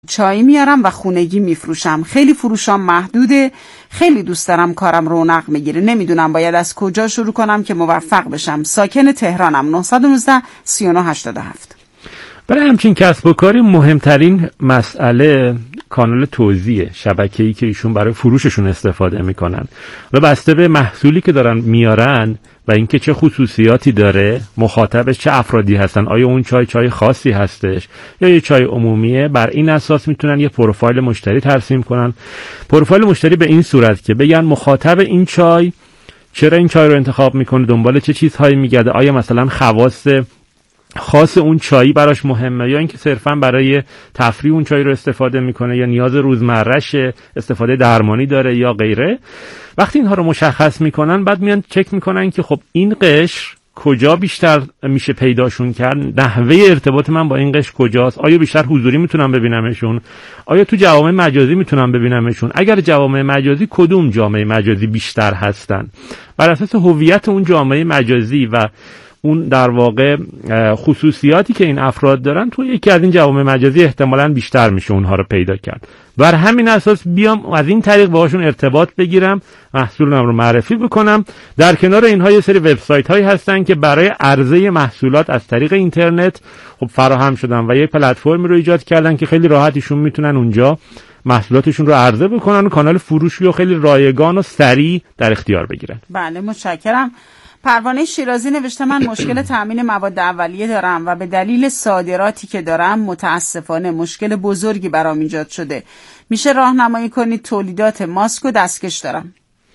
چای میارم و خونگی میفروشم. خیلی فروشام محدوده. خیلی دوست دارم کارم رونق میگیره. نمیدونم باید از کجا شروع کنم که موفق بشم. ساکن تهرانم. 919 3987. برای همچین کسب و کاری مهمترین مسئله کانال توزیع شبکه‌ای که ایشون برای فروششون استفاده میکنن و بسته به محصولی که دارن میارن و اینکه چه خصوصیاتی داره، مخاطبش چه افرادی هستن، آیا اون چای خاصی هستش یا یه چای عمومیه، بر این اساس میتونن یه پروفایل مشتری ترسیم کنن. پروفایل مشتری به این صورت که بگن مخاطب این چای چرا این چای رو انتخاب میکنه، دنبال چه چیزهایی میگرده، آیا مثلا خاص اون چایی براش مهمه یا اینکه صرفا برای تفریح اون چای رو استفاده میکنه یا نیاز روزمره‌ش، استفاده درمانی داره یا غیره. وقتی اینها رو مشخص میکنن بعد میان چک میکنن که خب این قشر کجا بیشتر میشه پیداشون کرد، نحوه ارتباط من با این قشر کجاست، آیا بیشتر حضوری میتونم ببینمشون، آیا تو جوامع مجازی میتونم ببینمشون، اگر جوامع مجازی کدوم جامعه مجازی بیشتر هستن. بر اساس هویت اون جامعه مجازی و اون در واقع خصوصیاتی که این افراد دارن تو یکی از این جوامع مجازی احتمالاً بیشتر میشه اونها رو پیدا کرد. بر همین اساس بیام از این طریق باهاشون ارتباط بگیرم، محصولم رو معرفی بکنم. در کنار اینها یه سری وبسایت هایی هستن که برای عرضه محصولات از طریق اینترنت خب فراهم شدن و یه پلتفرمی رو ایجاد کردن که خیلی راحتشون میتونن اونجا محصولاتشون رو عرضه بکنن و کانال فروشی رو خیلی رایگان و سریع در اختیار بگیرن. بله متشکرم. پروانه شیرازی نوشته من مشکل تامین مواد اولیه دارم و به دلیل صادراتی که دارم متاسفانه مشکل بزرگی برام ایجاد شده. میشه راهنمایی کنید؟ تولیدات ماسک و دستکش دارم.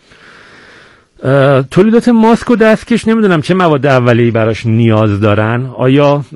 تولیدات ماسک و دستکش نمیدونم چه مواد اولیه‌ای براش نیاز دارن. آیا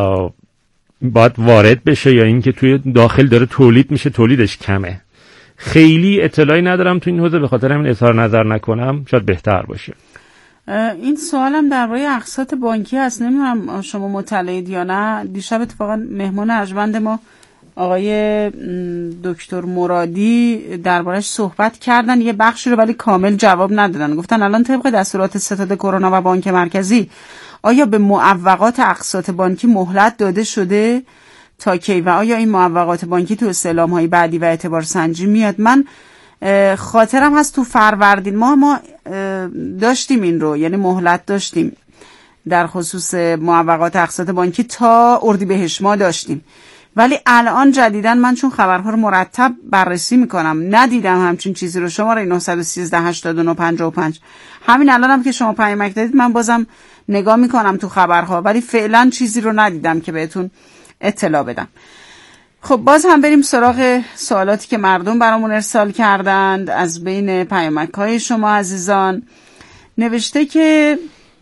باید وارد بشه یا اینکه توی داخل داره تولید میشه تولیدش کمه؟ خیلی اطلاعی ندارم تو این حوزه، به خاطر همین اظهار نظر نکنم شاید بهتر باشه. این سوالم درباره اقساط بانکی هست. نمیدونم شما مطلعید یا نه. دیشب اتفاقا مهمان ارجمند ما آقای دکتر مرادی دربارش صحبت کردن، یه بخشی رو ولی کامل جواب ندادن. گفتن الان طبق دستورات ستاد کرونا و بانک مرکزی آیا به معوقات اقساط بانکی مهلت داده شده تا کی و آیا این معوقات بانکی تو استعلام‌های بعدی و اعتبار سنجی میاد؟ من خاطرم هست تو فروردین ما داشتیم این رو، یعنی مهلت داشتیم در خصوص معوقات اقساط بانکی تا اردیبهشت ما داشتیم، ولی الان جدیداً من چون خبرها رو مرتب بررسی میکنم ندیدم همچین چیزی رو. شماره 913 89 55 همین الانم که شما پیامک دادید من بازم نگاه میکنم تو خبرها، ولی فعلا چیزی رو ندیدم که بهتون اطلاع بدم. خب باز هم بریم سراغ سوالاتی که مردم برامون ارسال کردند. از بین پیامک‌های شما عزیزان نوشته که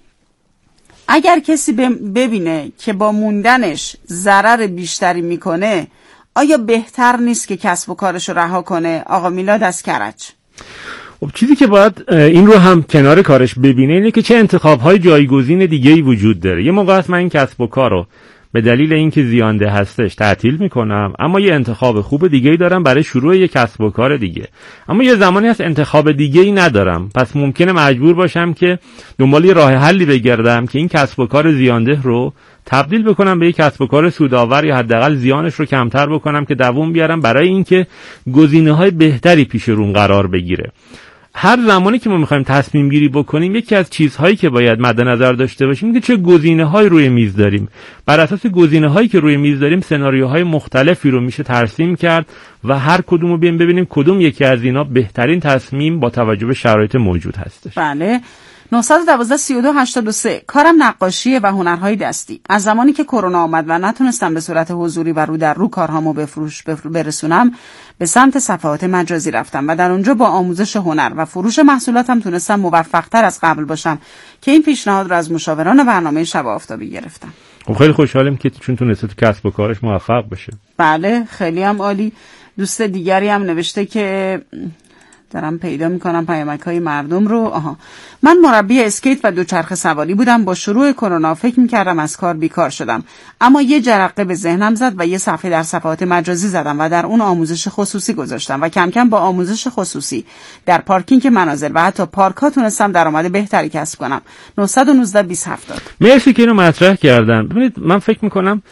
اگر کسی ببینه که با موندنش ضرر بیشتری میکنه آیا بهتر نیست که کسب و کارش رو رها کنه؟ آقا میلاد از کرج. خب چیزی که باید این رو هم کنار کارش ببینه اینه که چه انتخاب‌های جایگزین دیگه‌ای وجود داره. یه موقع است من این کسب و کار رو به دلیل اینکه زیانده هستش تعطیل میکنم، اما یه انتخاب خوب دیگه‌ای دارم برای شروع یه کسب و کار دیگه. اما یه زمانی هست انتخاب دیگه‌ای ندارم، پس ممکنه مجبور باشم که دنبال یه راه حلی بگردم که این کسب و کار زیانده رو تبدیل بکنم به یک کسب و کار سودآور یا حداقل زیانش رو کمتر بکنم که دووم بیارم برای اینکه گزینه‌های بهتری پیش روم قرار بگیره. هر زمانی که ما میخوایم تصمیم گیری بکنیم یکی از چیزهایی که باید مد نظر داشته باشیم اینه که چه گزینه‌هایی روی میز داریم. بر اساس گزینه‌هایی که روی میز داریم سناریوهای مختلفی رو میشه ترسیم کرد و هر کدوم رو ببینیم کدوم یکی از اینا بهترین تصمیم با توجه به شرایط موجود هستش. بله. 912 32 83 کارم نقاشیه و هنرهای دستی. از زمانی که کرونا آمد و نتونستم به صورت حضوری و رو در رو کارهامو برسونم به سمت صفحات مجازی رفتم و در اونجا با آموزش هنر و فروش محصولاتم تونستم موفق‌تر از قبل باشم که این پیشنهاد رو از مشاوران برنامه شب آفتابی گرفتم. خب خیلی خوشحالم که چون تونسته تو کسب و کارش موفق بشه. بله خیلی هم عالی. دوست دیگری هم نوشته که دارم پیدا میکنم پیامک‌های مردم رو. من مربی اسکیت و دوچرخه سواری بودم. با شروع کرونا فکر میکردم از کار بیکار شدم، اما یه جرقه به ذهنم زد و یه صفحه در صفحات مجازی زدم و در اون آموزش خصوصی گذاشتم و کم کم با آموزش خصوصی در پارکینگ منازل و حتی پارک‌ها تونستم درآمد بهتری کسب کنم. 919 2070. مرسی که اینو مطرح کردن. ببینید من فکر میکنم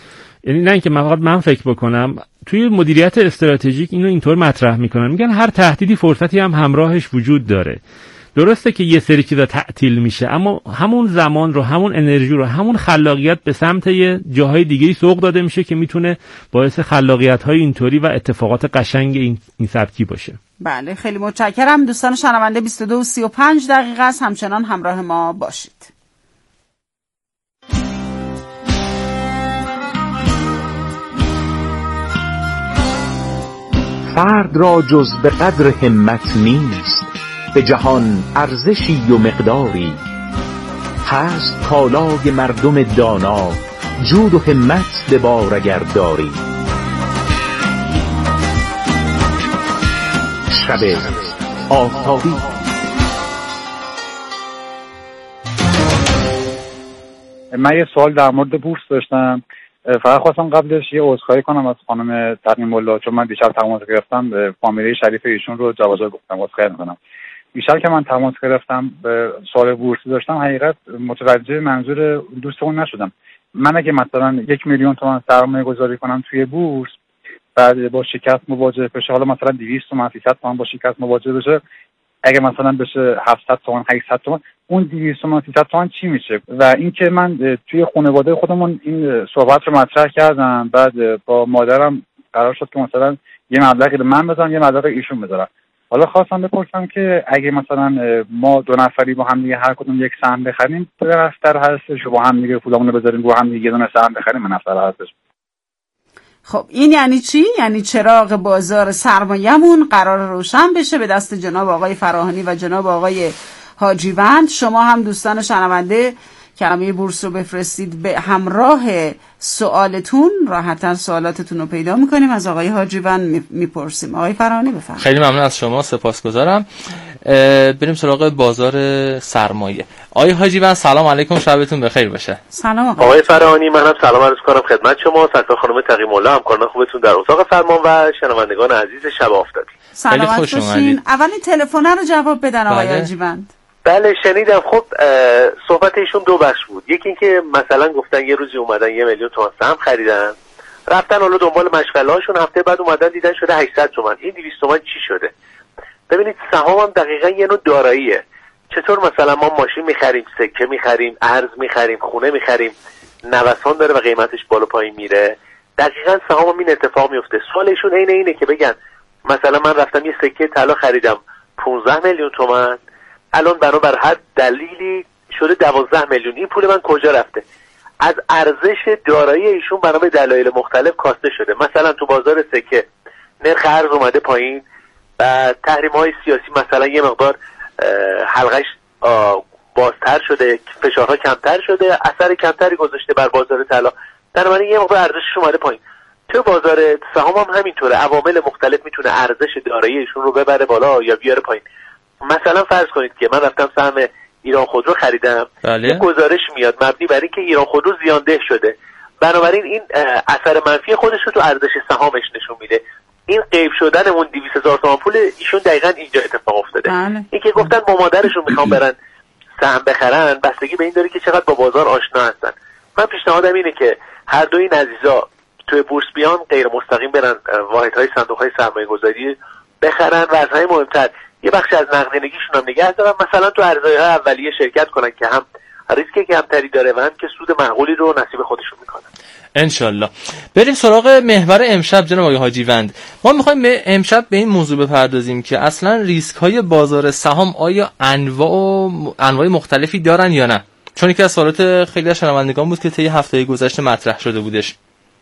یعنی نه اینکه من فکر بکنم، توی مدیریت استراتژیک اینو اینطور مطرح میکنن، میگن هر تهدیدی فرصتی هم همراهش وجود داره. درسته که یه سری چیزا تعطیل میشه، اما همون زمان رو، همون انرژی رو، همون خلاقیت به سمت یه جاهای دیگه‌ای سوق داده میشه که میتونه باعث خلاقیت‌های اینطوری و اتفاقات قشنگ این سبکی باشه. بله، خیلی متشکرم دوستان شنونده. 22:35 است، همچنان همراه ما باشید. فرد را جز به قدر همت نیست، به جهان ارزشی و مقداری. هست کالای مردم دانا، جود و همت به بار اگر داری. شب آفتابی. من یه سوال در مورد بورس داشتم، فقط خواستم قبلش یه عذرخواهی کنم از خانم تقنیم الله، چون من دیشب تماس گرفتم به فامیلی شریف ایشون رو جوازه گفتم، عذرخواهی می‌کنم. دیشب که من تماس گرفتم به سوال بورسی داشتم، حقیقت متوجه منظور دوستمون نشدم. من اگه مثلا 1 میلیون تومان سرمایه گذاری کنم توی بورس، بعد با شکست مواجه بشه، حالا مثلا 200 تومان 300 تومان با شکست مواجه بشه، اگه مثلا بشه 700 تومان 800 تومان، اون 200 تومان 300 تومان چی میشه؟ و اینکه من توی خانواده خودمون این صحبت رو مطرح کردم، بعد با مادرم قرار شد که مثلا یه مبلغی رو من بذارم، یه مبلغی ایشون بذارم. حالا خواستم بپرسم که اگه مثلا ما دو نفری با هم دیگه هر کدوم یک سهم بخریم، درستر هستش با هم دیگه پولامون رو بذاریم رو هم دیگه، یه دونه سهم بخریم مناسب‌تر هستش. خب این یعنی چی؟ یعنی چراغ بازار سرمایه‌مون قرار روشن بشه به دست جناب آقای فراهانی و جناب آقای حاجیوند. شما هم دوستان شنونده کلمه بورس رو بفرستید به همراه سوالتون، راحت‌تر سوالاتتون رو پیدا می‌کنیم، از آقای حاجیوند میپرسیم. آقای فراهانی بفرمایید. خیلی ممنون از شما، سپاسگزارم. بریم سراغ بازار سرمایه. آقای حاجیوند سلام علیکم، شبتون بخیر باشه. سلام آقای فراهانی، منم سلام عرض کنم خدمت شما، سرکار خانم تقیم الله، همکاران خوبتون در اتاق فرمان و شنوندگان عزیز شب آفتابی. سلامت باشین. اولین تلفن رو جواب بدن آقای حاجیوند. بله شنیدم. خب صحبت ایشون دو بخش بود. یکی اینکه مثلا گفتن یه روزی اومدن 1 میلیون تومان سهم خریدن، رفتن حالا دنبال مشغله‌هاشون، هفته بعد اومدن دیدن شده 800 تومان. این 200 تومان چی شده؟ ببینید سهام هم دقیقاً یه نوع داراییه. چطور مثلا ما ماشین می‌خریم، سکه می‌خریم، ارز می‌خریم، خونه می‌خریم، نوسان داره و قیمتش بالا پایین میره، دقیقاً سهام هم این اتفاق میفته. سوالشون اینه که بگن مثلا من رفتم یه سکه طلا خریدم 15 میلیون تومان، الان بر هر دلیلی شده 12 میلیون، این پول من کجا رفته؟ از ارزش دارایی ایشون بنا به دلایل مختلف کاسته شده. مثلا تو بازار سکه نرخ ارز اومده پایین و تحریم‌های سیاسی مثلا یه مقدار حلقش بازتر شده، فشارها کمتر شده، اثر کمتری گذاشته بر بازار طلا، بنابراین یه مقدار ارزشش اومده پایین. تو بازار سهام هم همینطوره، عوامل مختلف میتونه ارزش دارایی ایشون رو ببره بالا یا بیاره پایین. مثلا فرض کنید که من رفتم سهم ایران خودرو خریدم، یه گزارش میاد مبنی بر اینکه ایران خودرو زیانده شده، بنابراین این اثر منفی خودش رو تو ارزش سهامش نشون میده. این غیب شدن اون 200,000 تومان پول ایشون دقیقاً اینجا اتفاق افتاده. این که گفتن با مادرشون میخوام برن سهم بخرن، بستگی به این داره که چقدر با بازار آشنا هستن. من پیشنهادم اینه که هر دو این عزیزا توی بورس بیان، غیر مستقیم برن واحدهای صندوق‌های سرمایه‌گذاری بخرن و از همه مهمتر یه بخش از نقدینگیشون هم نگه دارن، مثلا تو ارزهای اولیه شرکت کنن که هم ریسک کمتری داره و هم که سود معقولی رو نصیب خودشون میکنن. انشالله. بریم سراغ محور امشب جناب آقای حاجیوند. ما میخوایم امشب به این موضوع بپردازیم که اصلا ریسک های بازار سهام آیا انواع مختلفی دارن یا نه؟ چون یکی از سوالات خیلی از شنوندگان بود که طی هفته گذشته مطرح شده بودش.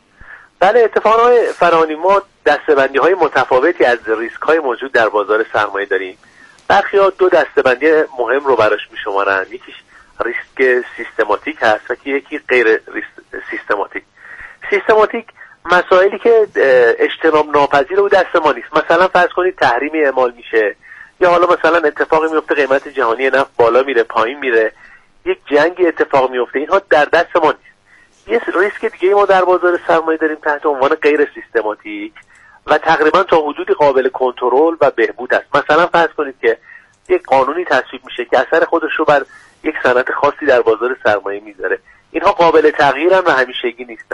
بله اتفاقا فرانی ما دسته‌بندی‌های متفاوتی از ریسک‌های موجود در بازار سرمایه داریم. برخی‌ها دو دسته‌بندی مهم رو براش می‌شمارن. یکیش ریسک سیستماتیک هست و یکی غیر سیستماتیک. سیستماتیک مسائلی که اجتناب ناپذیر و دست ما نیست. مثلا فرض کنید تحریمی اعمال میشه، یا حالا مثلا اتفاقی میفته قیمت جهانی نفت بالا میره پایین میره، یک جنگی اتفاق میفته، اینها در دست ما نیست. یه ریسک دیگه ما در بازار سرمایه داریم تحت عنوان غیر سیستماتیک و تقریبا تا حدودی قابل کنترل و بهبود است. مثلا فرض کنید که یک قانونی تصویب میشه که اثر خودش رو بر یک صنعت خاصی در بازار سرمایه میذاره. اینها قابل تغییرن و همیشگی نیستن.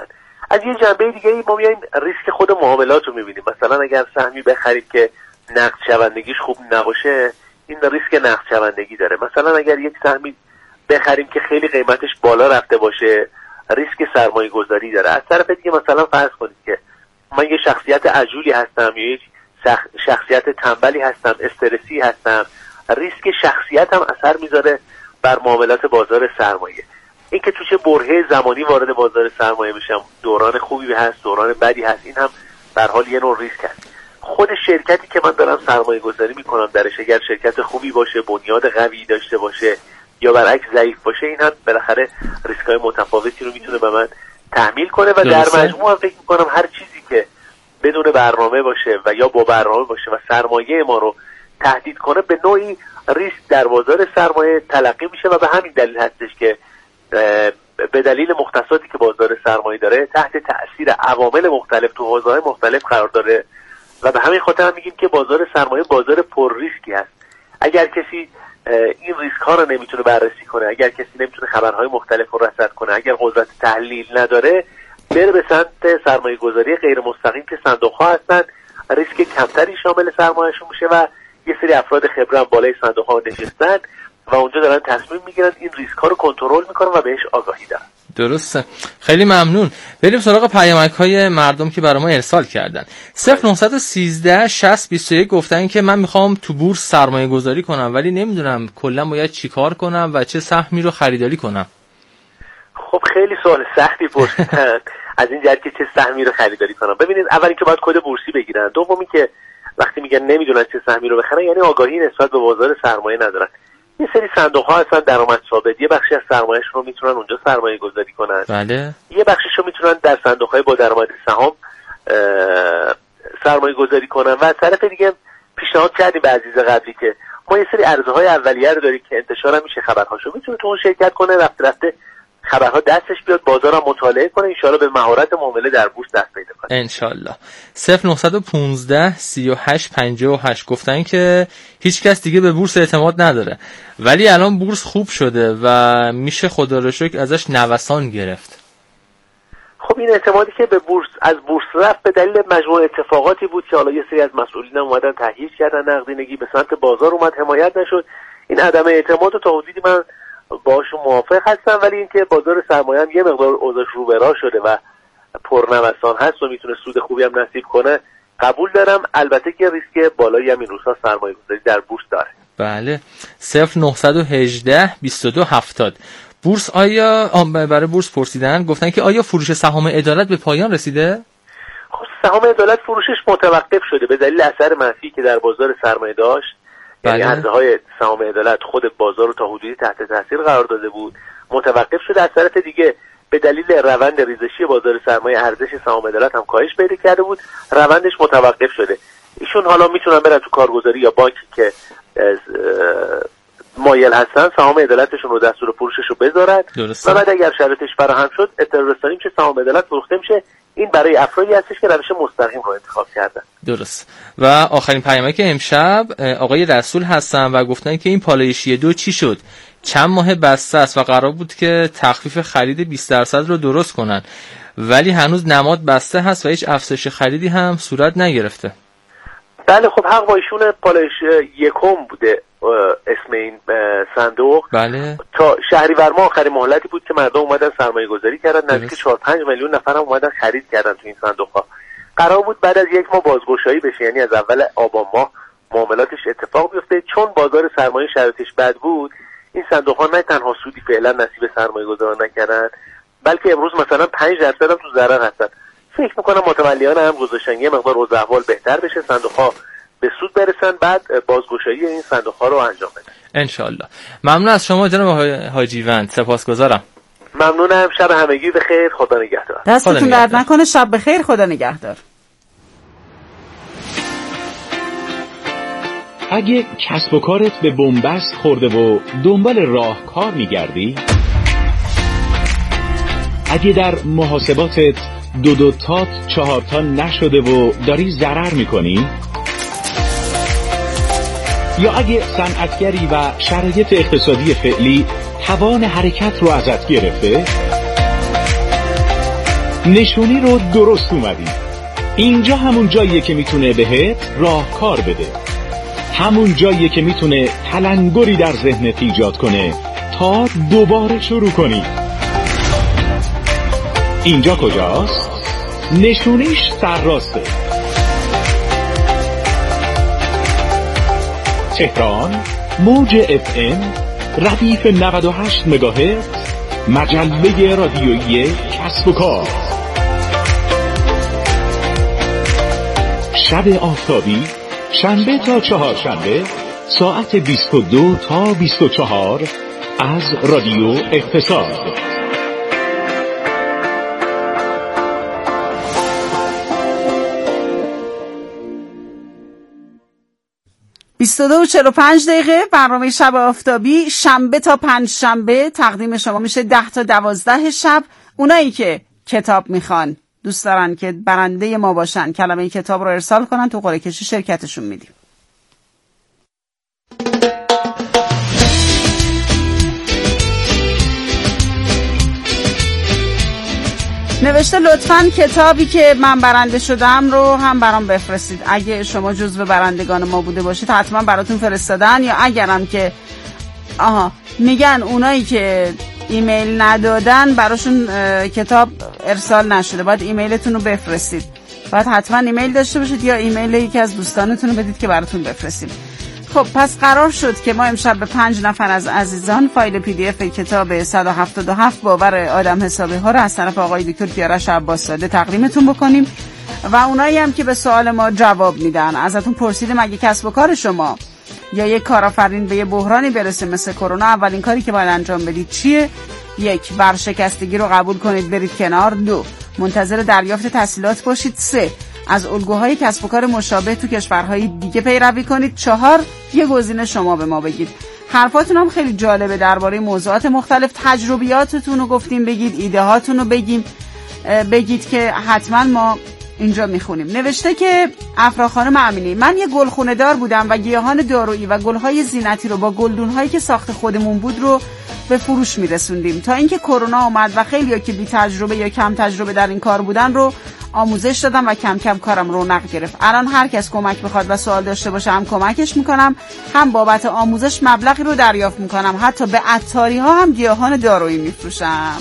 از یه جنبه دیگه ما میایم ریسک خود معاملات رو میبینیم. مثلا اگر سهمی بخریم که نقد شوندگیش خوب نباشه، این ریسک نقد شوندگی داره. مثلا اگر یک سهمی بخریم که خیلی قیمتش بالا رفته باشه، ریسک سرمایه گذاری داره. از طرف دیگه مثلا فرض کنید که من یه شخصیت عجولی هستم یا یک شخصیت تنبلی هستم، استرسی هستم، ریسک شخصیت هم اثر میذاره بر معاملات بازار سرمایه. این که تو چه برهه زمانی وارد بازار سرمایه بشم، دوران خوبی هست، دوران بدی هست، این هم در حال یه نوع ریسک هست. خود شرکتی که من دارم سرمایه گذاری میکنم درش، اگر شرکت خوبی باشه، بنیاد قوی داشته باشه یا برعکس ضعیف باشه، این هم بالاخره ریسک‌های متفاوتی رو میتونه به من تحمیل کنه و در مجموع هم فکر میکنم هر چیزی که بدون برنامه باشه و یا با برنامه باشه و سرمایه ما رو تهدید کنه، به نوعی ریسک در بازار سرمایه تلقی میشه و به همین دلیل هستش که به دلیل مختصاتی که بازار سرمایه داره تحت تأثیر عوامل مختلف تو حوزه‌های مختلف قرار داره و به همین خاطر هم میگیم که بازار سرمایه بازار پر ریسکی هست. اگر کسی این ریسک ها رو نمیتونه بررسی کنه، اگر کسی نمیتونه خبرهای مختلف رو رصد کنه، اگر قدرت تحلیل نداره، بره به سمت سرمایه گذاری غیر مستقیم که صندوق ها هستن، ریسک کمتری شامل سرمایه‌شون میشه و یه سری افراد خبره هم بالای صندوق ها نشستن و اونجا دارن تصمیم میگیرن، این ریسک ها رو کنترل میکنن و بهش آگاهی دارن. درسته. خیلی ممنون. بریم سراغ پیامک های مردم که برای ما ارسال کردن. 0913 60 21 گفتن که من میخوام تو بورس سرمایه گذاری کنم ولی نمیدونم کلا باید چی کار کنم و چه سهمی رو خریداری کنم. خب خیلی سوال سختی پرسیدن. از این جهت که چه سهمی رو خریداری کنم. ببینید، اول اینکه باید کد بورسی بگیرن، دومی که وقتی میگن نمیدونن چه سهمی رو بخرن یعنی آگاهی نسبت به بازار سرمایه ندارن. یه سری صندوق ها هستن درآمد ثابت، یه بخشی از سرمایه‌شون رو میتونن اونجا سرمایه گذاری کنن. بله. یه بخشش رو میتونن در صندوق های با درآمد سهام سرمایه گذاری کنن و از طرف دیگه پیشنهاد کردیم به عزیز قبلی که ما یه سری عرضه‌های اولیه رو داریم که انتشار هم میشه خبرهاشو، میتونه تو اون شرکت کنه، رفته خبرها دستش بیاد، بازارم مطالعه کنه، ان شاءالله به مهارت معامله در بورس دست پیدا کنه ان شاءالله. 0915 38 58 گفتن که هیچ کس دیگه به بورس اعتماد نداره ولی الان بورس خوب شده و میشه خدا رو شکر ازش نوسان گرفت. خب این اعتمادی که به بورس از بورس رفت به دلیل مجموع اتفاقاتی بود که حالا یه سری از مسئولین اومدن تهییج کردن، نقدینگی به سمت بازار اومد، حمایت نشد. این عدم اعتماد رو تا حدودی من باشون موافق هستم، ولی اینکه بازار سرمایه هم یه مقدار اوضاعش رو به راه شده و پرنوسان هست و میتونه سود خوبی هم نصیب کنه قبول دارم. البته که ریسک بالایی هم این روزها سرمایه گذاری در بورس داره. بله. 0918 22 70 بورس آیا برای بورس پرسیدن، گفتن که آیا فروش سهام عدالت به پایان رسیده؟ خب سهام عدالت فروشش متوقف شده به دلیل اثر منفی که در بازار سرمایه داشت. یعنی عرضه‌های سهام عدالت خود بازار رو تا حدودی تحت تاثیر قرار داده بود، متوقف شده. از طرف دیگه به دلیل روند ریزشی بازار سرمایه ارزش سهام عدالت هم کاهش پیدا کرده بود، روندش متوقف شده. ایشون حالا میتونن برن تو کارگزاری یا بانکی که مایل هستن سهام عدالتشون رو دستور فروشش رو بذارن و بعد اگر شرایطش فراهم شد اطلاع رسانی میشه، سهام عدالت فروخته میشه. این برای افرادی هستش که روش مستقیم رو انتخاب کردن. درست. و آخرین پیامک امشب آقای رسول هستن و گفتن که این پالایشی 2 چی شد؟ چند ماه بسته است و قرار بود که تخفیف خرید 20% رو درست کنن ولی هنوز نماد بسته هست و هیچ افزایش خریدی هم صورت نگرفته. بله خب حق با ایشون. پالایش یکم بوده اسم این صندوق. بله. تا شهریور ماه آخرین مهلتی بود که مردم اومدن سرمایه گذاری کردن، نزدیک 4-5 میلیون نفر هم اومدن خرید کردن تو این صندوق ها. قرار بود بعد از 1 ماه بازگشایی بشه، یعنی از اول آبان ماه معاملاتش اتفاق بیفته. چون بازار سرمایه شرایطش بد بود، این صندوق ها نه تنها سودی فعلا نصیب سرمایه گذاران نکردن بلکه امروز مثلا 5% هم تو ضرر هستن. فکر میکنم متولیان هم گذاشتن یه مقدار اوضاع احوال بهتر بشه، صندوق ها به سود برسن، بعد بازگشایی این صندوق ها رو انجام بدن ان شاء الله. ممنون از شما جناب حاجیوند، سپاسگزارم. ممنونم. شب همگی بخیر، خدا نگهدار. دستتون درد نکنه، شب بخیر، خدا نگهدار. اگه کسب و کارت به بنبست خورده و دنبال راهکار میگردی، اگه در محاسباتت 2 تات 4 تا نشده و داری ضرر میکنی، یا اگه صنعتگری و شرایط اقتصادی فعلی توان حرکت رو ازت گرفته، نشونی رو درست اومدی. اینجا همون جاییه که میتونه بهت راهکار بده، همون جاییه که میتونه تلنگری در ذهنت ایجاد کنه تا دوباره شروع کنی. اینجا کجاست؟ نشونیش سرراسته. تهران، موج FM، ردیف 98 مگاهرتز، مجله رادیویی کسب و کار. شب آفتابی، شنبه تا چهارشنبه ساعت 22 تا 24 از رادیو اقتصاد. 22:45 برنامه شب آفتابی شنبه تا پنجشنبه تقدیم شما میشه 10 تا 12 شب. اونایی که کتاب میخوان، دوست دارن که برنده ما باشن، کلمه کتاب رو ارسال کنن، تو قرعه کشی شرکتشون میدیم. نوشته لطفاً کتابی که من برنده شدم رو هم برام بفرستید. اگه شما جزو برندگان ما بوده باشید حتما براتون فرستادن، یا اگرم که میگن اونایی که ایمیل ندادن براشون کتاب ارسال نشده، باید ایمیلتون رو بفرستید. باید حتما ایمیل داشته باشید یا ایمیل یکی از دوستانتون رو بدید که براتون بفرستیم. خب پس قرار شد که ما امشب به 5 نفر از عزیزان فایل PDF کتاب 177 باور آدم حسابی ها رو از طرف آقای دکتر کیارش عباس‌زاده تقدیمتون بکنیم و اونایی هم که به سوال ما جواب میدن. ازتون پرسیدیم اگه کسب و کار شما یا یک کارآفرین به یه بحرانی برسه مثل کرونا، اولین کاری که باید انجام بدید چیه؟ 1. ورشکستگی رو قبول کنید برید کنار. 2. منتظر دریافت تسهیلات باشید. 3. از الگوهای کسب و کار مشابه تو کشورهای دیگه پیروی کنید. 4. یه گزینه شما به ما بگید. حرفاتون هم خیلی جالبه، درباره موضوعات مختلف تجربیاتتون رو گفتیم بگید، ایده هاتون رو بگید که حتما ما اینجا میخونیم. نوشته که افرا خانم امینی، من یه گلخونه دار بودم و گیاهان دارویی و گلهای زینتی رو با گلدونهایی که ساخت خودمون بود رو به فروش میرسوندیم تا اینکه کرونا اومد و خیلی‌ها که بی تجربه یا کم تجربه در این کار بودن رو آموزش دادم و کم کم کارم رونق گرفت. الان هر کس کمک بخواد و سوال داشته باشه هم کمکش میکنم، هم بابت آموزش مبلغی رو دریافت میکنم، حتی به عطاری ها هم گیاهان دارویی میفروشم.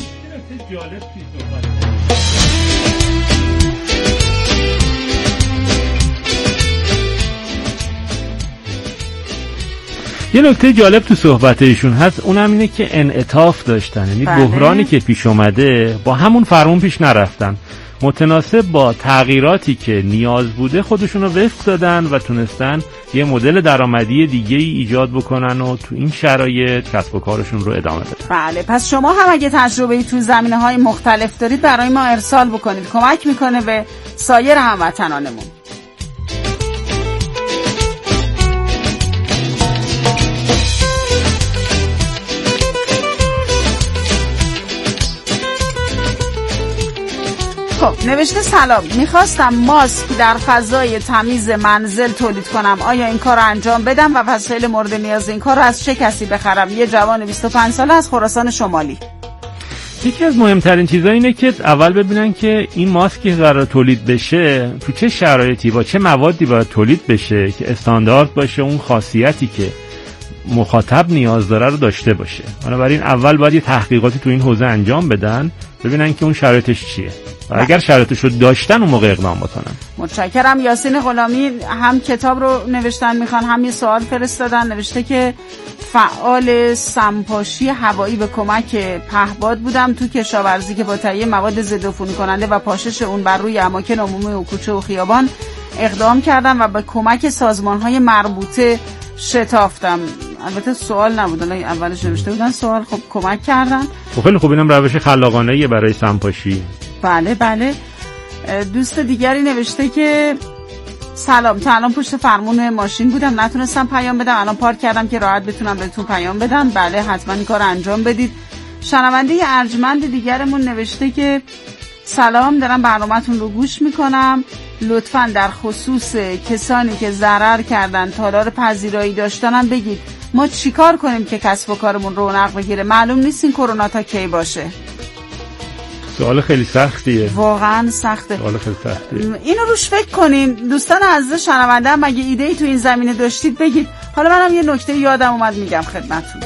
یه نکته جالب تو صحبت ایشون هست، اونم اینه که انعطاف داشتن، یعنی بحرانی که پیش اومده با همون فرمون پیش نرفتن، متناسب با تغییراتی که نیاز بوده خودشون رو وفق دادن و تونستن یه مدل درآمدی دیگه ای ایجاد بکنن و تو این شرایط کسب و کارشون رو ادامه بدن. بله، پس شما هم اگه تجربه‌ای تو زمینه‌های مختلف دارید برای ما ارسال بکنید، کمک میکنه به سایر هموطنانمون. خب نوشته سلام، میخواستم ماسک در فضای تمیز منزل تولید کنم، آیا این کار رو انجام بدم و وسایل مورد نیاز این کار رو از چه کسی بخرم؟ یه جوان 25 ساله از خراسان شمالی. یکی از مهمترین چیزا اینه که اول ببینن که این ماسکی که قرار تولید بشه تو چه شرایطی با چه موادی باید تولید بشه که استاندارد باشه، اون خاصیتی که مخاطب نیاز داره رو داشته باشه. بنابراین اول باید یه تحقیقاتی تو این حوزه انجام بدن ببینن که اون شرایطش چیه و اگر شرایطش رو داشتن اون موقع اقدام بکنن. متشکرم. یاسین غلامی هم کتاب رو نوشتن میخوان، هم یه سوال فرستادن. نوشته که فعال سمپاشی هوایی به کمک پهپاد بودم تو کشاورزی که با تهیه مواد ضدعفونی کننده و پاشش اون بر روی اماکن عمومی و کوچه و خیابان اقدام کردم و به کمک سازمان‌های مربوطه شتافتم. البته سوال نبود، اولش نوشته بودن سوال. خب کمک کردن. خیلی خوب، اینم روش خلاقانه‌ایه برای سمپاشی. بله بله. دوست دیگری نوشته که سلام، تا الان پشت فرمون ماشین بودم نتونستم پیام بدم، الان پارک کردم که راحت بتونم بهتون پیام بدم. بله حتما این کار انجام بدید. شنونده ارجمند دیگرمون نوشته که سلام، دارم برنامه‌تون رو گوش میکنم، لطفاً در خصوص کسانی که ضرر کردن تالار پذیرایی داشتنم بگید ما چیکار کنیم که کسب و کارمون رونق بگیره، معلوم نیست این کرونا تا کی باشه. سوال خیلی سختیه، واقعا سخته. سوال خیلی سختیه. اینو روش فکر کنین دوستان عزیز شنونده هم اگه ایده‌ای تو این زمینه داشتید بگید. حالا منم یه نکته یادم اومد میگم خدمتتون.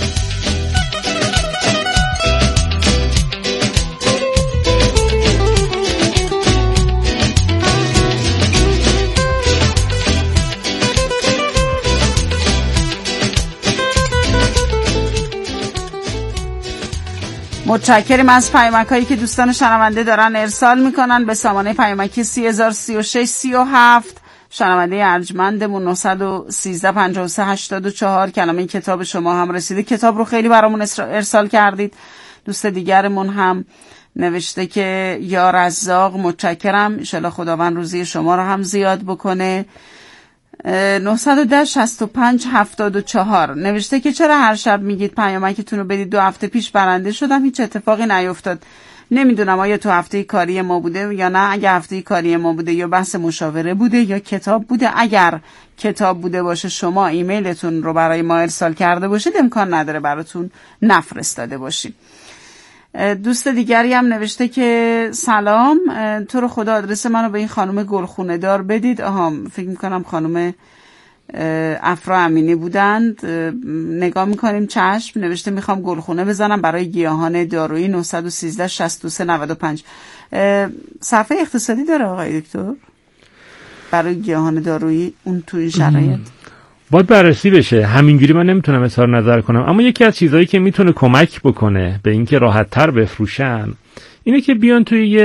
متشکریم از پیامک‌هایی که دوستان شنونده دارن ارسال میکنن به سامانه پیامکی 303637. شنونده ارجمندمون 913 53 84 کلمه کتاب شما هم رسیده. کتاب رو خیلی برامون ارسال کردید. دوست دیگرمون هم نوشته که یا رزاق متشکرم، ان شاءالله خداوند روزی شما رو هم زیاد بکنه. 910 65 74 نوشته که چرا هر شب میگید پیامکتون رو بدید؟ 2 هفته پیش برنده شدم، هیچ اتفاقی نیفتاد. نمیدونم آیا تو هفته کاری ما بوده یا نه. اگه هفته کاری ما بوده یا بحث مشاوره بوده یا کتاب بوده. اگر کتاب بوده باشه شما ایمیلتون رو برای ما ارسال کرده باشید، امکان نداره براتون نفرستاده باشیم. دوست دیگری هم نوشته که سلام، تو رو خدا آدرس منو به این خانم گلخونه دار بدید. فکر میکنم خانم افرا امینی بودند. نگاه میکنیم چشم. نوشته میخوام گلخونه بزنم برای گیاهان دارویی 913 63 95. صفحه اقتصادی داره آقای دکتر برای گیاهان دارویی اون تو این شرایط؟ باید بررسی بشه. همینجوری من نمیتونم اظهار نظر کنم، اما یکی از چیزهایی که میتونه کمک بکنه به اینکه راحت تر بفروشن اینه که بیان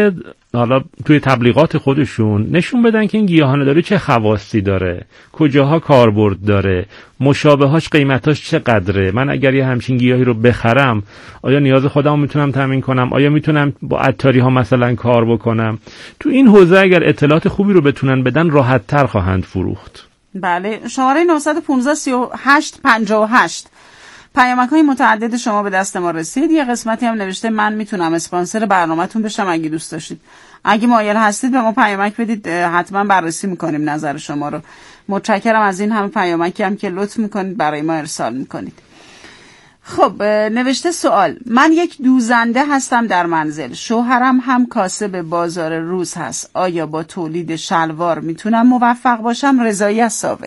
توی تبلیغات خودشون نشون بدن که این گیاهان داره چه خواصی داره، کجاها کاربرد داره، مشابهاش قیمتاش چقدره، من اگر یه همچین گیاهی رو بخرم آیا نیاز خودم میتونم تامین کنم، آیا میتونم با عطاری ها مثلا کار بکنم. تو این حوزه اگر اطلاعات خوبی رو بتونن بدن راحت تر خواهند فروخت. بله، شماره 915 38 58. پیامک‌های متعدد شما به دست ما رسید. یه قسمتی هم نوشته من میتونم اسپانسر برنامه‌تون بشم اگه دوست داشتید. اگه مایل هستید به ما پیامک بدید، حتما بررسی میکنیم نظر شما رو. متشکرم از این همه پیامکی هم که لطف میکنید برای ما ارسال میکنید. خب نوشته سوال، من یک دوزنده هستم در منزل، شوهرم هم کاسب بازار روز هست، آیا با تولید شلوار میتونم موفق باشم؟ رضایی از ساوه.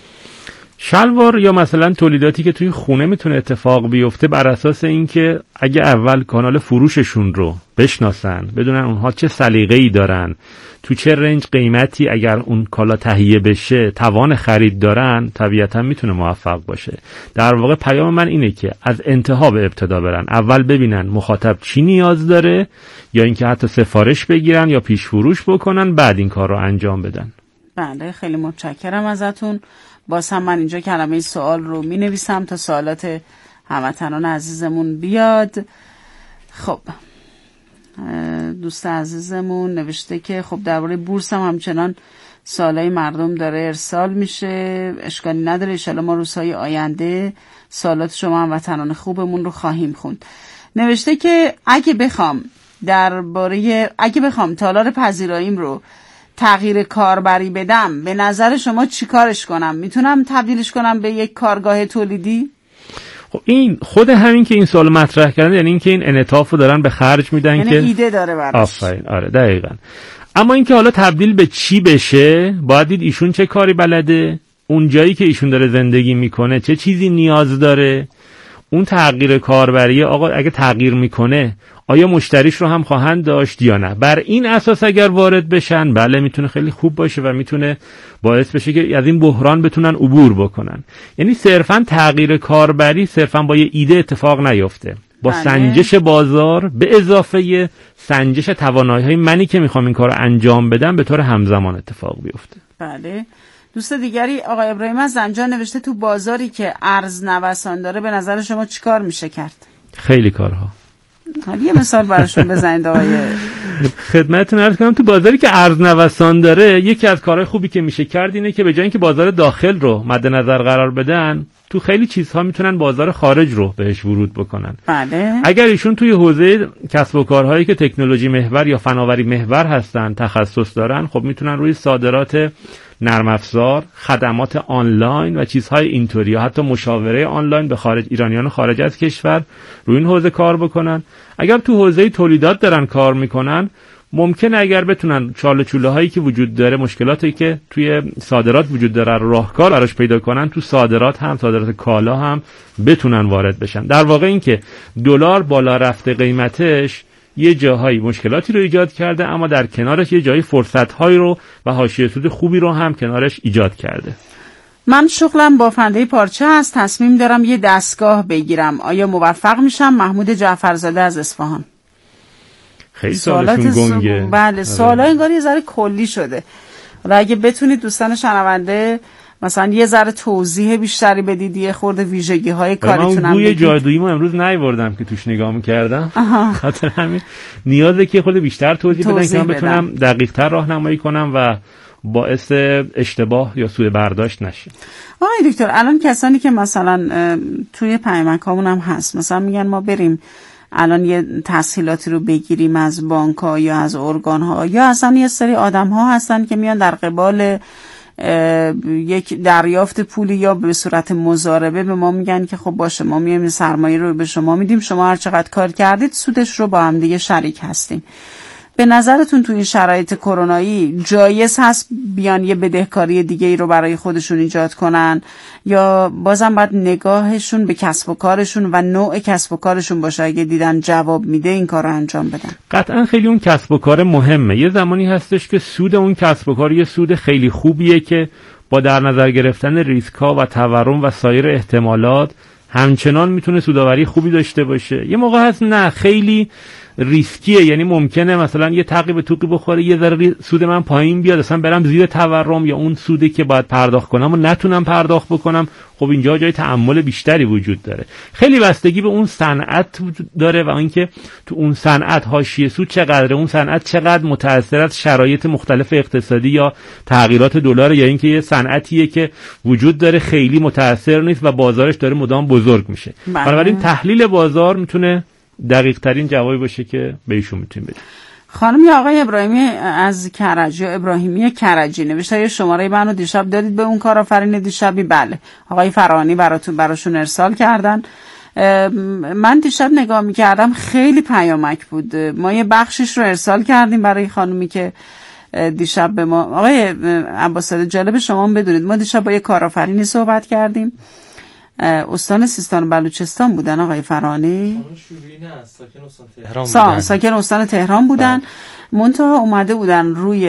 شلوار یا مثلا تولیداتی که توی خونه میتونه اتفاق بیفته بر اساس اینکه اگه اول کانال فروششون رو بشناسن، بدونن اونها چه سلیقه‌ای دارن، تو چه رنج قیمتی اگر اون کالا تهیه بشه توان خرید دارن، طبیعتا میتونه موفق باشه. در واقع پیام من اینه که از انتها به ابتدا برن، اول ببینن مخاطب چی نیاز داره، یا اینکه حتی سفارش بگیرن یا پیش فروش بکنن، بعد این کار رو انجام بدن. بله، خیلی متشکرم ازتون. باز هم من اینجا کلمه سوال رو می نویسم تا سوالات هموطنان عزیزمون بیاد. خب دوست عزیزمون نوشته که خب درباره بورس هم همچنان سوالای مردم داره ارسال میشه، اشکالی نداره، ان شاءالله ما روزهای آینده سوالات شما هموطنان خوبمون رو خواهیم خوند. نوشته که اگه بخوام تالار پذیراییم رو تغییر کاربری بدم، به نظر شما چی کارش کنم؟ میتونم تبدیلش کنم به یک کارگاه تولیدی؟ خب این خود همین که این سوال مطرح کردن یعنی این که این انعطاف رو دارن به خرج میدن، یعنی که ایده داره براش. آفرین، آره دقیقاً. اما این که حالا تبدیل به چی بشه، باید دید ایشون چه کاری بلده، اون جایی که ایشون داره زندگی میکنه چه چیزی نیاز داره، اون تغییر کاربری آقا اگه تغییر میکنه آیا مشتریش رو هم خواهند داشت یا نه. بر این اساس اگر وارد بشن، بله میتونه خیلی خوب باشه و میتونه باعث بشه که از این بحران بتونن عبور بکنن. یعنی صرفا تغییر کاربری صرفا با یه ایده اتفاق نیفته، با سنجش بازار به اضافه سنجش توانایی‌های منی که میخوام این کار رو انجام بدم به طور همزمان اتفاق بیفته. بله. دوست دیگری آقای ابراهیم از زنجان نوشته تو بازاری که ارز نوسان داره به نظر شما چیکار میشه کرد؟ خیلی کارها. یه مثال براشون بزنید آقای. خدمتتون عرض کنم تو بازاری که ارز نوسان داره یکی از کارهای خوبی که میشه کرد اینه که به جای اینکه بازار داخل رو مد نظر قرار بدن، تو خیلی چیزها میتونن بازار خارج رو بهش ورود بکنن. بله. اگر ایشون توی حوزه کسب و کارهایی که تکنولوژی محور یا فناوری محور هستن تخصص دارن، خب میتونن روی صادرات نرم افزار، خدمات آنلاین و چیزهای اینطوری، حتی مشاوره آنلاین به ایرانیان خارج از کشور روی این حوزه کار بکنن. اگر تو حوزه تولیدات دارن کار میکنن، ممکنه اگر بتونن چاله چوله هایی که وجود داره، مشکلاتی که توی صادرات وجود داره، راهکار براش پیدا کنن، تو صادرات هم، صادرات کالا هم بتونن وارد بشن. در واقع این که دلار بالا رفته قیمتش یه جاهایی مشکلاتی رو ایجاد کرده، اما در کنارش یه جایی فرصت‌هایی رو و حاشیه سود خوبی رو هم کنارش ایجاد کرده. من شغلم بافنده پارچه است، تصمیم دارم یه دستگاه بگیرم، آیا موفق میشم؟ محمود جعفرزاده از اصفهان. خیلی سوالشون گنگه. بله، سوالا انگار یه ذره کلی شده. حالا اگه بتونید دوستان شنونده مثلا یه ذره توضیح بیشتری بدید، یه خورده ویژگی‌های کاریتون هم بگید. من جادوییمو امروز نیاوردم که توش نگاه می‌کردم، خاطر همین نیازه که خود بیشتر توضیح بدم که من بتونم دقیق‌تر راهنمایی کنم و باعث اشتباه یا سوء برداشت نشه. آقای دکتر، الان کسانی که مثلا توی پیامکامون هم هست، مثلا میگن ما بریم الان یه تسهیلاتی رو بگیریم از بانک‌ها یا از ارگان‌ها، یا اصلا یه سری آدم‌ها هستن که میان در قبال یک دریافت پولی یا به صورت مضاربه به ما میگن که خب باشه، ما میایم سرمایه رو به شما میدیم، شما هر چقدر کار کردید سودش رو با هم دیگه شریک هستیم. به نظرتون تو این شرایط کرونایی جایز هست بیان یه بدهکاری دیگه ای رو برای خودشون ایجاد کنن، یا بازم باید نگاهشون به کسب و کارشون و نوع کسب و کارشون باشه، اگه دیدن جواب میده این کار رو انجام بدن؟ قطعا خیلی اون کسب و کار مهمه. یه زمانی هستش که سود اون کسب و کار یه سود خیلی خوبیه که با در نظر گرفتن ریسک ها و تورم و سایر احتمالات همچنان میتونه سودآوری خوبی داشته باشه. یه موقع هست نه، خیلی ریسکیه، یعنی ممکنه مثلا یه تعقیب توقی بخوره، یه ذره سود من پایین بیاد، اصلا برم زیر تورم، یا اون سودی که باید پرداخت کنم و نتونم پرداخت بکنم. خب اینجا جای تأمل بیشتری وجود داره. خیلی بستگی به اون صنعت وجود داره و اینکه تو اون صنعت حاشیه سود چقدره، اون صنعت چقدر متأثر از شرایط مختلف اقتصادی یا تغییرات دلار، یا اینکه یه صنعتیه که وجود داره خیلی متأثر نیست و بازارش داره مدام بزرگ میشه. بنابراین تحلیل بازار میتونه دقیق ترین جوابی باشه که به ایشون میتونیم بدیم. خانم یا آقای ابراهیمی از کرج، یا ابراهیمی کرجی نوشته، یه شماره منو دیشب دادید به اون کارآفرین دیشبی؟ بله، آقای فرانی براشون ارسال کردن. من دیشب نگاه میکردم خیلی پیامک بود. ما یه بخشش رو ارسال کردیم برای خانومی که دیشب به ما. آقای عباس‌زاده، جالب شما هم بدونید ما دیشب با یه کارآفرینی صحبت کردیم، استان سیستان و بلوچستان بودن آقای فرانی، ساکن استان تهران بودن. منتها اومده بودن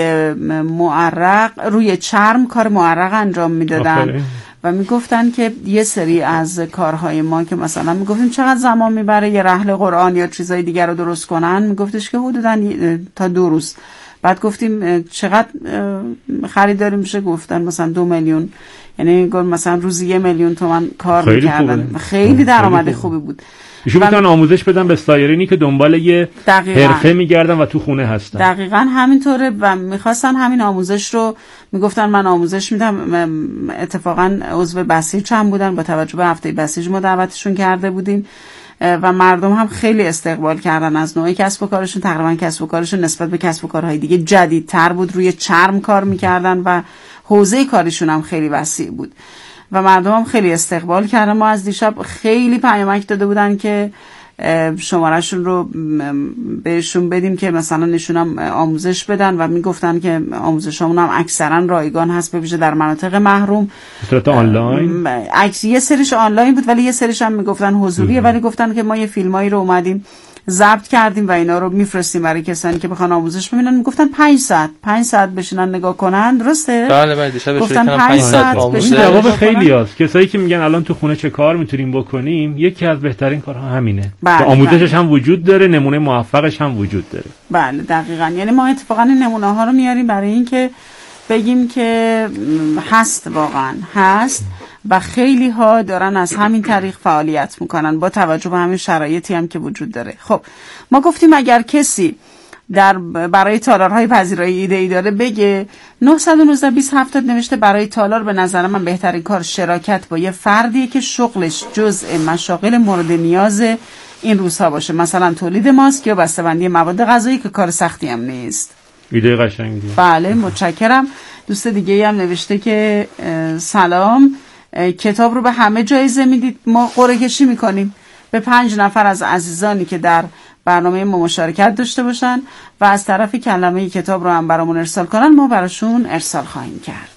روی چرم کار معرق انجام میدادن و میگفتن که یه سری از کارهای ما که مثلا میگفتیم چقدر زمان میبره یه رحل قرآن یا چیزای دیگر رو درست کنن، میگفتش که حدوداً تا 2 روز. بعد گفتیم چقدر خریداری میشه؟ گفتن مثلا 2 میلیون، یعنی مثلا روزی 1 میلیون تومان کار میکردن. خیلی درآمد خوبی بود. ایشون میتونن آموزش بدن به سایرینی که دنبال یه حرفه میگردن و تو خونه هستن. دقیقاً همینطوره و میخواستن همین آموزش رو، میگفتن من آموزش میدم. اتفاقاً عضو بسیج هم بودن، با توجه به هفته بسیج ما دعوتشون کرده بودیم و مردم هم خیلی استقبال کردن از نوع کسب و کارشون. تقریبا کسب و کارشون نسبت به کسب و کارهای دیگه جدیدتر بود، روی چرم کار میکردن و حوزه کارشون هم خیلی وسیع بود و مردم هم خیلی استقبال کردن. ما از دیشب خیلی پیامک داده بودن که شمارهشون رو بهشون بدیم که مثلا نشون هم آموزش بدن و میگفتن که آموزشامون هم اکثرا رایگان هست، به ویژه در مناطق محروم. صورت آنلاین؟ یه سریش آنلاین بود ولی یه سریش هم میگفتن حضوریه، ولی گفتن که ما یه فیلمایی رو اومدیم ضبط کردیم و اینا رو میفرستیم برای کسانی که بخوان آموزش ببینن. میگفتن 5 ساعت بشینن نگاه کنن. درسته؟ بله دیشب گفتن 5 ساعت بشینن. جواب خیلی هست. کسایی که میگن الان تو خونه چه کار میتونیم بکنیم، یکی از بهترین کارها همینه. بله، آموزشش هم وجود داره، نمونه موفقش هم وجود داره. بله دقیقاً. یعنی ما اتفاقا این نمونه ها رو میاریم برای اینکه بگیم که هست، واقعا هست و خیلی ها دارن از همین طریق فعالیت میکنن با توجه به همین شرایطی هم که وجود داره. خب ما گفتیم اگر کسی برای تالارهای پذیرایی ایده ای داره بگه. 919-2070 نوشته برای تالار به نظر من بهترین کار شراکت با یه فردیه که شغلش جزء مشاغل مورد نیاز این روزها باشه، مثلا تولید ماسک یا بسته‌بندی مواد غذایی که کار سختی هم نیست. ایده قشنگیه. بله متشکرم. دوست دیگه هم نوشته که سلام، کتاب رو به همه جایزه میدید، ما قرعه کشی میکنیم به 5 نفر از عزیزانی که در برنامه ما مشارکت داشته باشن و از طرف کلمه کتاب رو هم برامون ارسال کنن، ما براشون ارسال خواهیم کرد.